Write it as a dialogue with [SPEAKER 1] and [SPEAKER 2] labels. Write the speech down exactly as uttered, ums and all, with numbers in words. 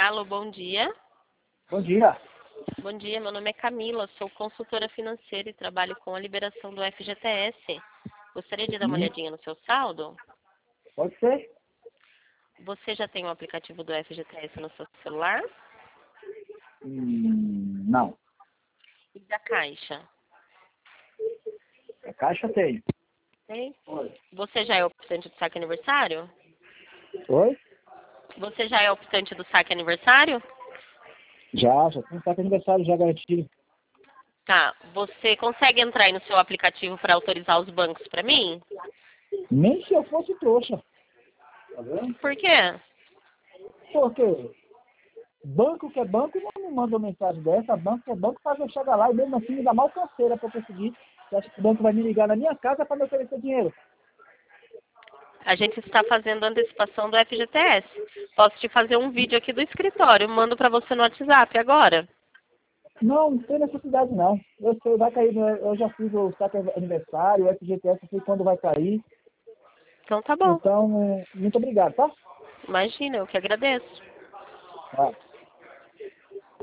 [SPEAKER 1] Alô, bom dia.
[SPEAKER 2] Bom dia.
[SPEAKER 1] Bom dia, meu nome é Camila, sou consultora financeira e trabalho com a liberação do F G T S. Gostaria de dar uma
[SPEAKER 2] Hum,
[SPEAKER 1] olhadinha no seu saldo?
[SPEAKER 2] pode ser?
[SPEAKER 1] Você já tem o aplicativo do F G T S no seu celular?
[SPEAKER 2] Hum, não.
[SPEAKER 1] E da Caixa?
[SPEAKER 2] A caixa tem.
[SPEAKER 1] Tem?
[SPEAKER 2] Oi.
[SPEAKER 1] Você já é optante do saque aniversário?
[SPEAKER 2] Oi?
[SPEAKER 1] Você já é optante do saque aniversário?
[SPEAKER 2] Já, já tem saque aniversário já garantido.
[SPEAKER 1] Tá. Você consegue entrar aí no seu aplicativo para autorizar os bancos para mim?
[SPEAKER 2] Nem se eu fosse trouxa. Tá vendo?
[SPEAKER 1] Por quê?
[SPEAKER 2] Porque banco que é banco não me manda uma mensagem dessa, banco que é banco faz eu chegar lá e mesmo assim me dá mal canseira para eu conseguir. Você acha que o banco vai me ligar na minha casa para me oferecer dinheiro?
[SPEAKER 1] A gente está fazendo a antecipação do F G T S. Posso te fazer um vídeo aqui do escritório. Mando para você no WhatsApp agora.
[SPEAKER 2] Não, não tem necessidade não. Eu sei, vai cair, no- eu já fiz o saque aniversário, o F G T S, eu sei quando vai cair.
[SPEAKER 1] Então tá bom.
[SPEAKER 2] Então, muito obrigado, tá?
[SPEAKER 1] Imagina, eu que agradeço.
[SPEAKER 2] Tá.